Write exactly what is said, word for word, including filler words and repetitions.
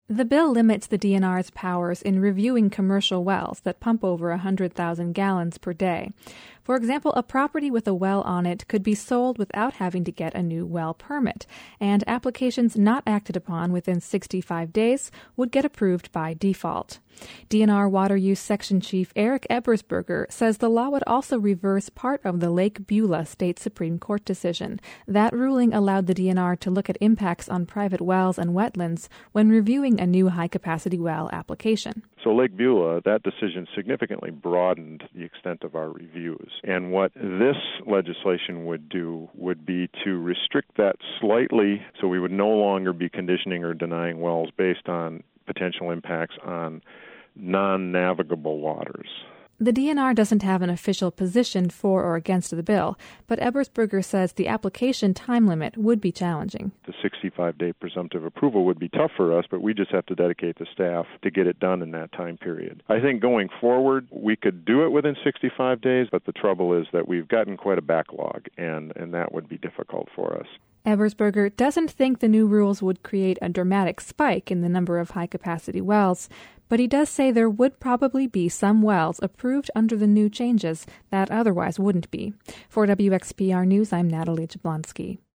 The bill limits the D N R's powers in reviewing commercial wells that pump over one hundred thousand gallons per day. For example, a property with a well on it could be sold without having to get a new well permit, and applications not acted upon within sixty-five days would get approved by default. D N R Water Use Section Chief Eric Ebersberger says the law would also reverse part of the Lake Beulah State Supreme Court decision. That ruling allowed the D N R to look at impacts on private wells and wetlands when reviewing a new high-capacity well application. So Lake Beulah, that decision significantly broadened the extent of our reviews. And what this legislation would do would be to restrict that slightly, so we would no longer be conditioning or denying wells based on potential impacts on non-navigable waters. The D N R doesn't have an official position for or against the bill, but Ebersberger says the application time limit would be challenging. The sixty-five day presumptive approval would be tough for us, but we just have to dedicate the staff to get it done in that time period. I think going forward, we could do it within sixty-five days, but the trouble is that we've gotten quite a backlog, and, and that would be difficult for us. Ebersberger doesn't think the new rules would create a dramatic spike in the number of high-capacity wells, but he does say there would probably be some wells approved under the new changes that otherwise wouldn't be. For W X P R News, I'm Natalie Jablonski.